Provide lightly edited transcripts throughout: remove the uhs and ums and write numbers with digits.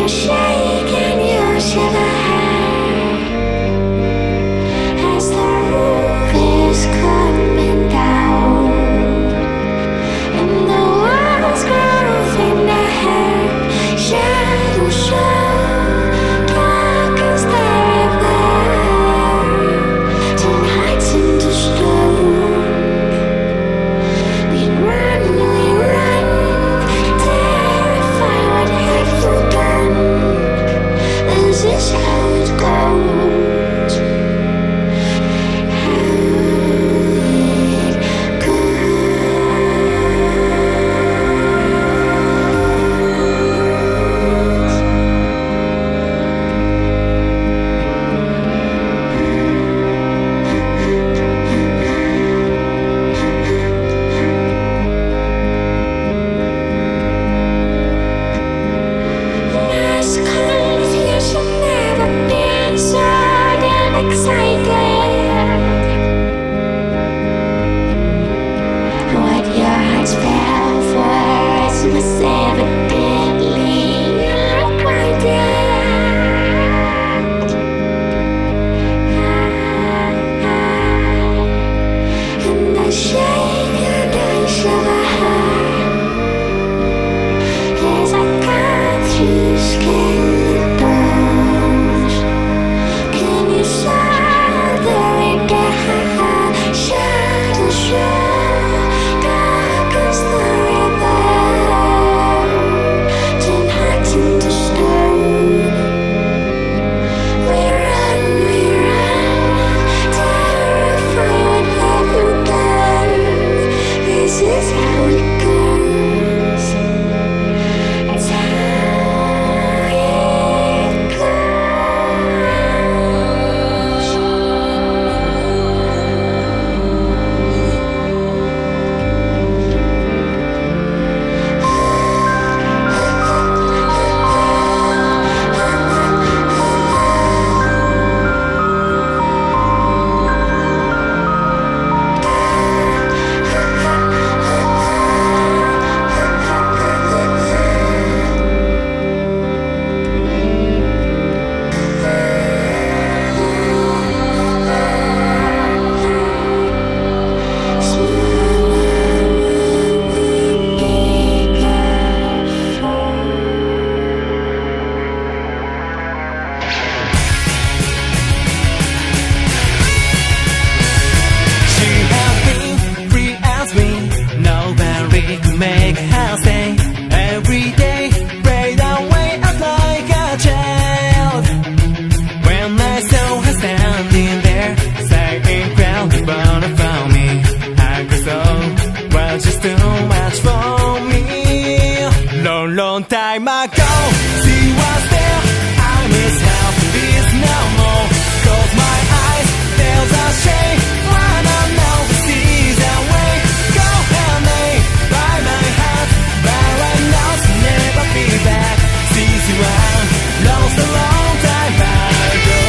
long time ago. She was there, I miss how it's no more. Close my eyes, there's a shame. Wanna know the season way. Go and lay by my heart, but I know she'll never be back. Since you are lost a long time ago.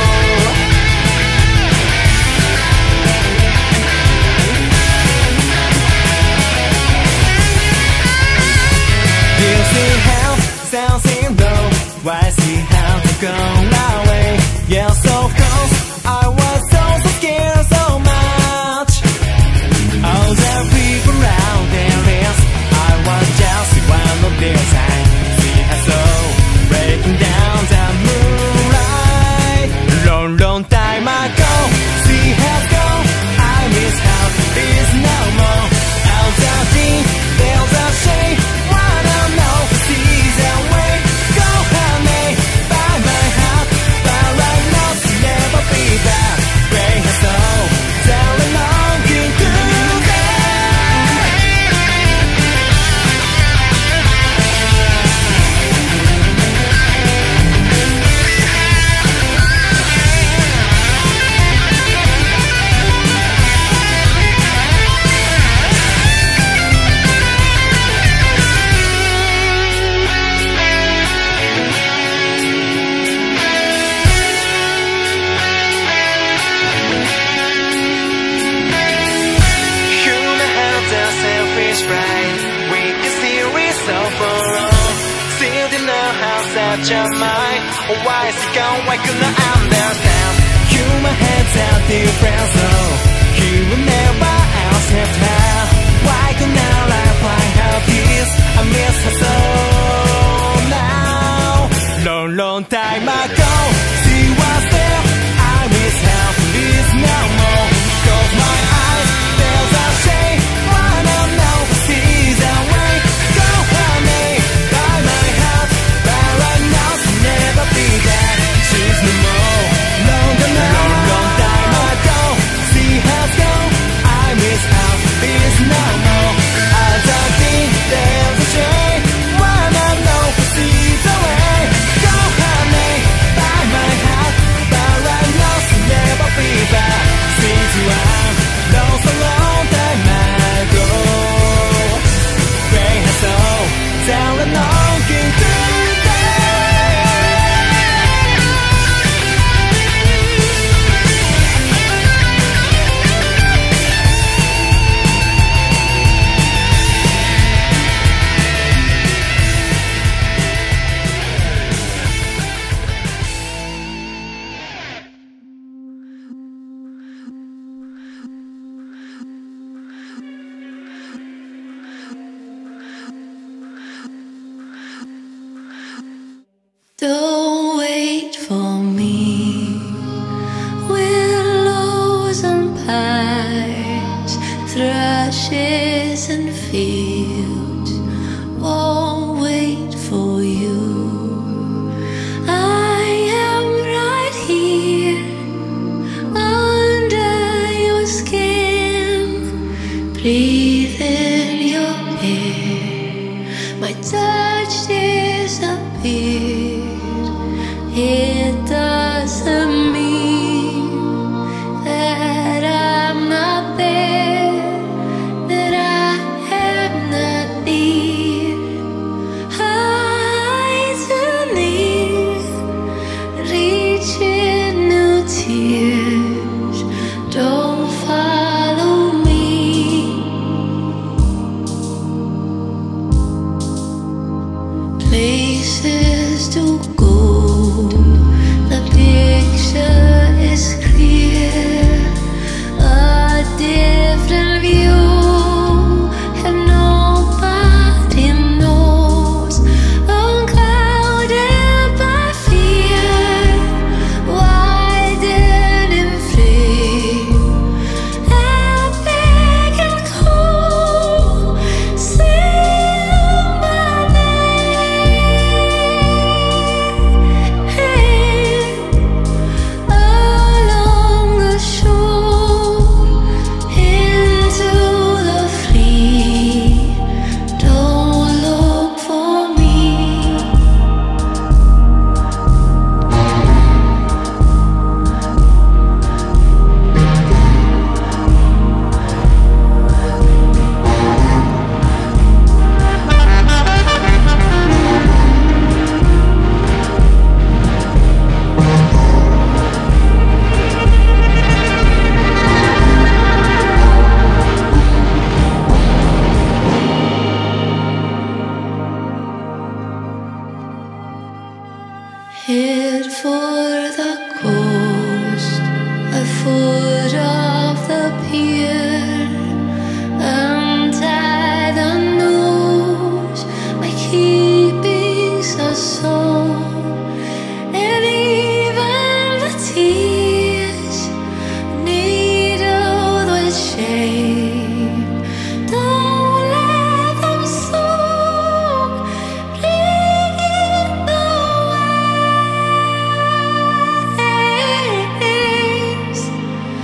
You see how something low, why see how to go away? Yes, of course, I was so scared. change your mind? Why is it gone? Why couldn't I understand? Human heads are different, so you will never accept her. Why couldn't I find her peace? I miss her so now. Long, long time ago, she was there. I miss her, please no more. Close my eyes, there's a shame. Wanna know she's away. Go honey, by my heart, but right now she'll never be there. She's no more. Long, long, long time ago, she has gone. I miss her, please no more. I don't think there's a shame. Wanna know she's away. Go honey, by my heart, but right now she'll never be back. Since you are lost a long time ago, they have so tell and longing today. Don't wait for me. Willows and pines, thrushes and fields won't wait for you. I am right here under your skin. Breathe in your air. My touch disappears. It doesn't mean that I'm not there, that I am not near. I too near, reaching new tears. Don't follow me. Places to go. The picture is clear, a different view, and nobody knows. Unclouded by fear, widened in flame, epic and cold. Sing my name. Along the shore, into the free. Don't look for me. Head for the coast, a foot of the pier. Untie the noose by keeping a song, and even the tears needled with shame. Don't let them soak, bring in the waves.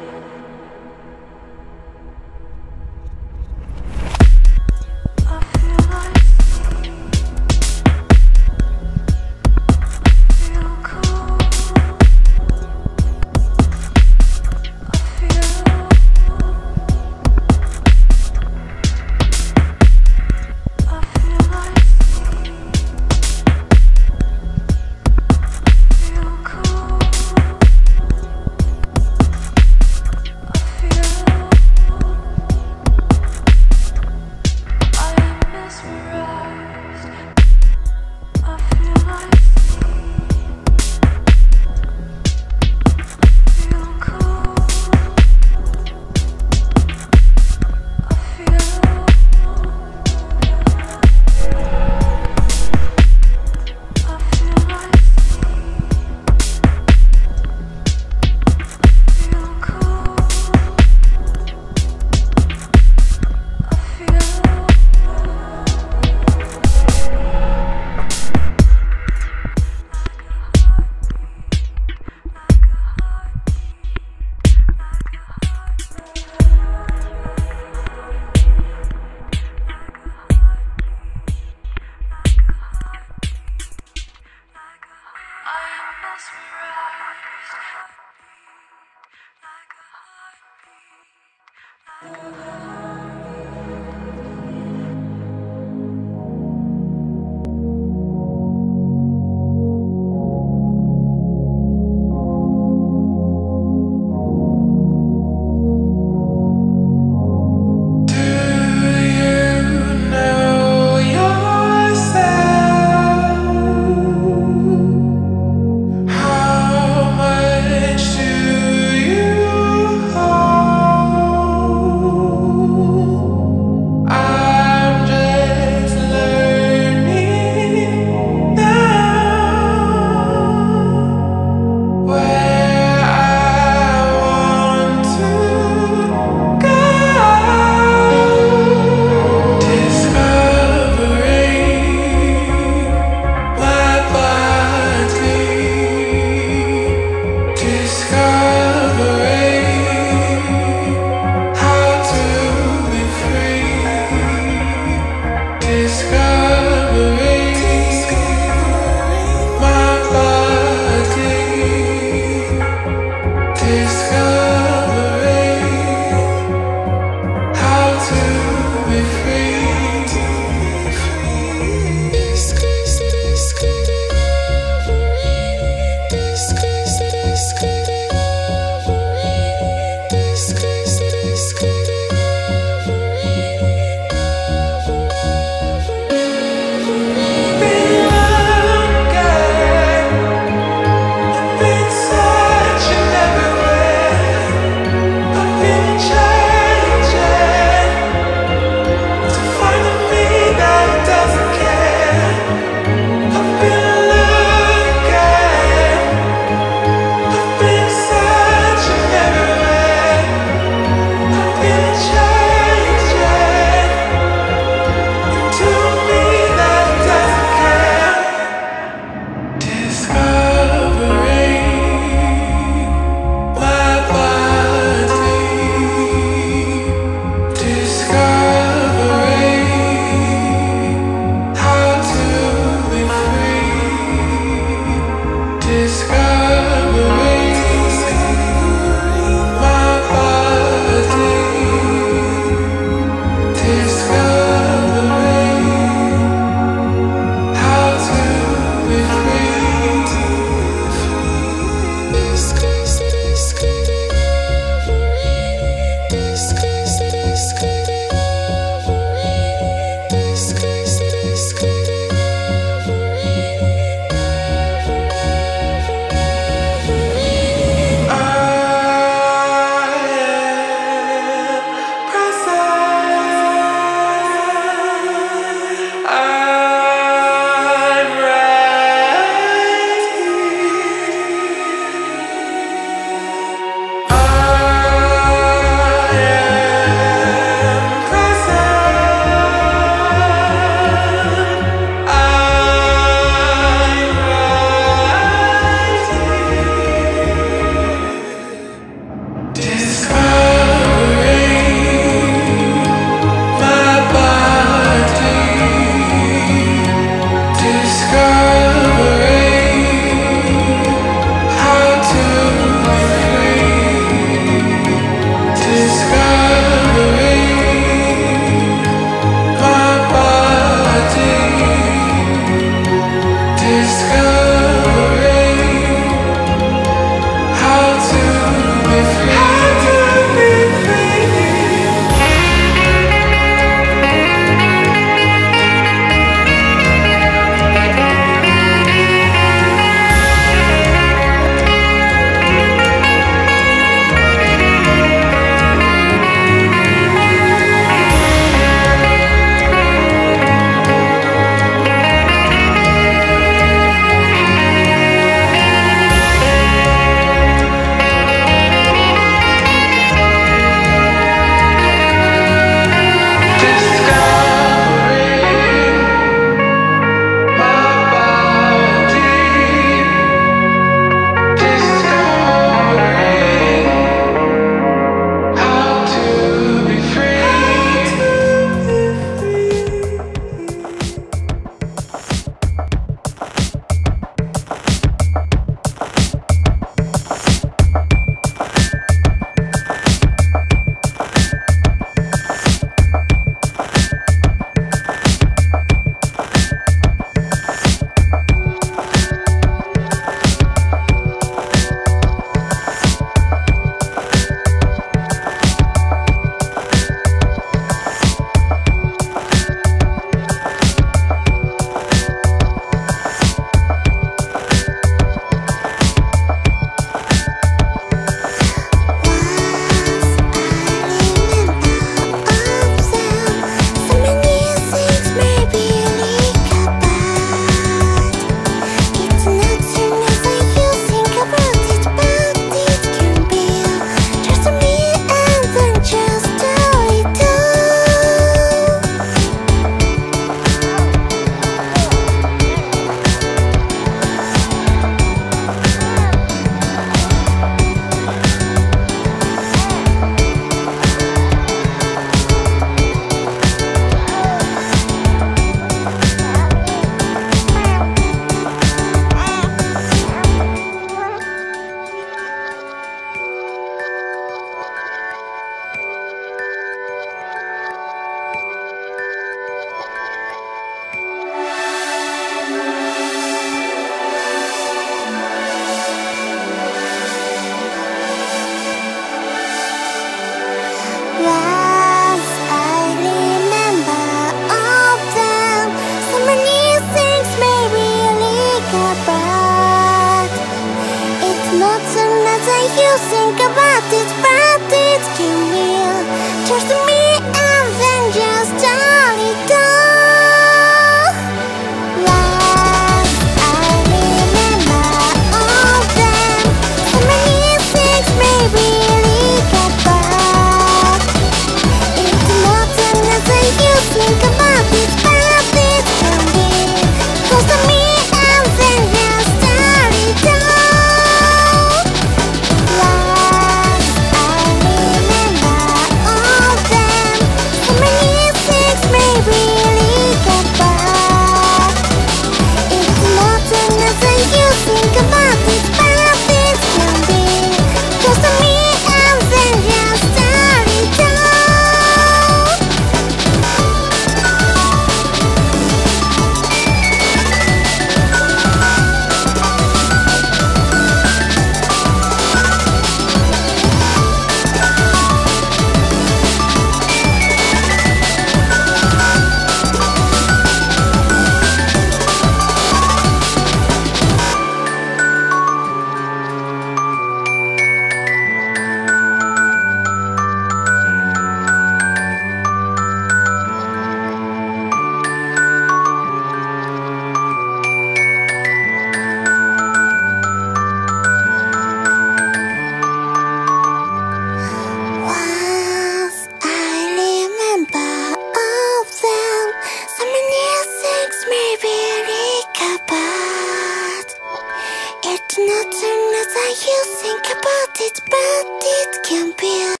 about it, but it can be